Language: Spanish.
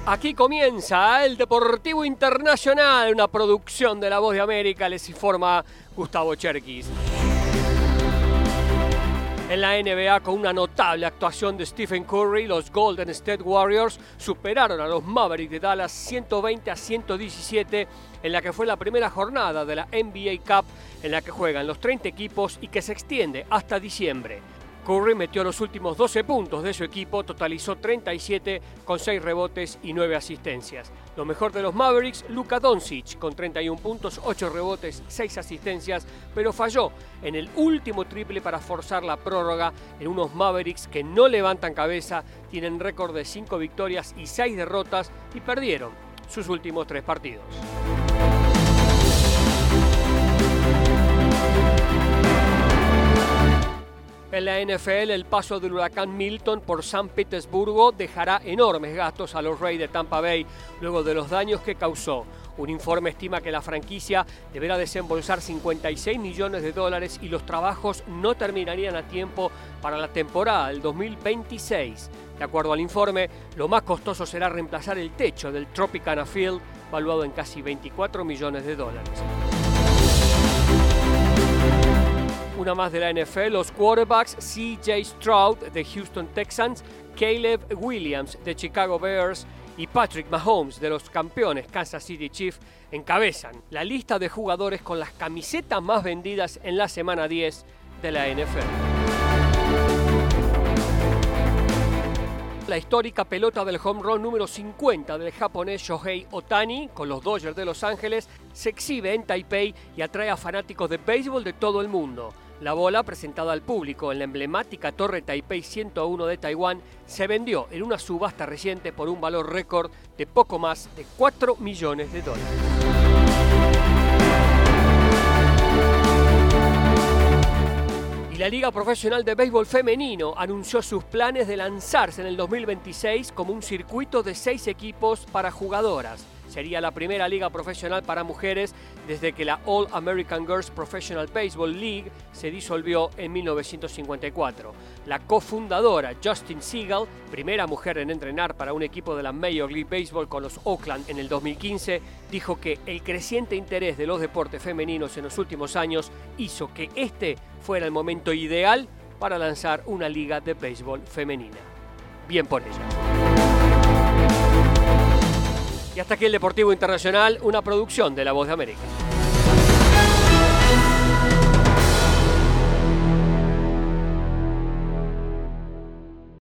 Aquí comienza el Deportivo Internacional, una producción de La Voz de América. Les informa Gustavo Cherkis. En la NBA, con una notable actuación de Stephen Curry, los Golden State Warriors superaron a los Mavericks de Dallas 120-117 en la que fue la primera jornada de la NBA Cup, en la que juegan los 30 equipos y que se extiende hasta diciembre. Curry metió los últimos 12 puntos de su equipo, totalizó 37 con 6 rebotes y 9 asistencias. Lo mejor de los Mavericks, Luka Doncic, con 31 puntos, 8 rebotes, 6 asistencias, pero falló en el último triple para forzar la prórroga en unos Mavericks que no levantan cabeza, tienen récord de 5 victorias y 6 derrotas y perdieron sus últimos 3 partidos. En la NFL, el paso del huracán Milton por San Petersburgo dejará enormes gastos a los Rays de Tampa Bay luego de los daños que causó. Un informe estima que la franquicia deberá desembolsar $56 millones y los trabajos no terminarían a tiempo para la temporada del 2026. De acuerdo al informe, lo más costoso será reemplazar el techo del Tropicana Field, valuado en casi $24 millones. Una más de la NFL, los quarterbacks C.J. Stroud de Houston Texans, Caleb Williams de Chicago Bears y Patrick Mahomes de los campeones Kansas City Chiefs encabezan la lista de jugadores con las camisetas más vendidas en la semana 10 de la NFL. La histórica pelota del home run número 50 del japonés Shohei Ohtani con los Dodgers de Los Ángeles se exhibe en Taipei y atrae a fanáticos de béisbol de todo el mundo. La bola, presentada al público en la emblemática Torre Taipei 101 de Taiwán, se vendió en una subasta reciente por un valor récord de poco más de $4 millones. Y la Liga Profesional de Béisbol Femenino anunció sus planes de lanzarse en el 2026 como un circuito de 6 equipos para jugadoras. Sería la primera liga profesional para mujeres desde que la All American Girls Professional Baseball League se disolvió en 1954. La cofundadora Justine Siegel, primera mujer en entrenar para un equipo de la Major League Baseball con los Oakland en el 2015, dijo que el creciente interés de los deportes femeninos en los últimos años hizo que este fuera el momento ideal para lanzar una liga de béisbol femenina. Bien por ella. Y hasta aquí el Deportivo Internacional, una producción de La Voz de América.